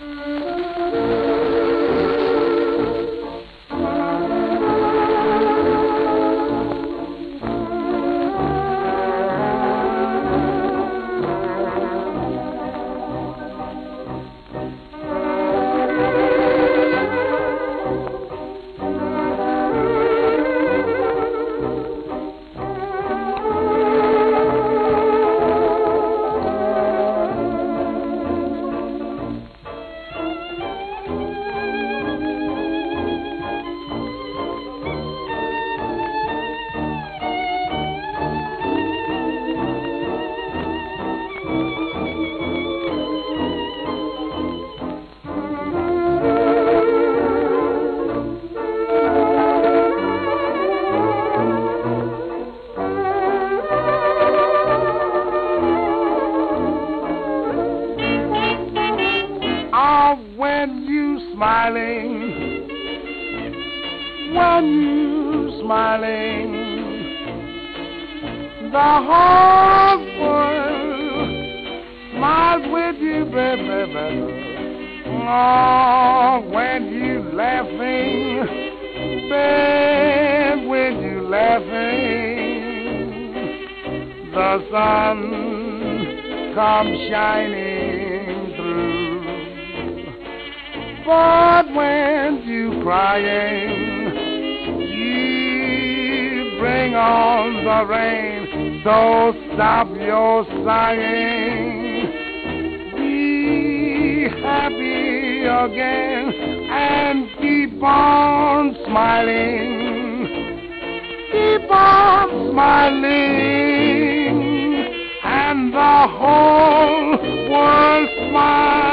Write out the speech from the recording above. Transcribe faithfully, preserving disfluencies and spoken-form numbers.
When you smiling, when you smiling, the whole world smiles with you, baby, baby. Oh, when you laughing, babe, when you laughing, the sun comes shining through. But when you crying, you bring on the rain. Don't stop your sighing. Be happy again and keep on smiling. Keep on smiling, and the whole world smiles.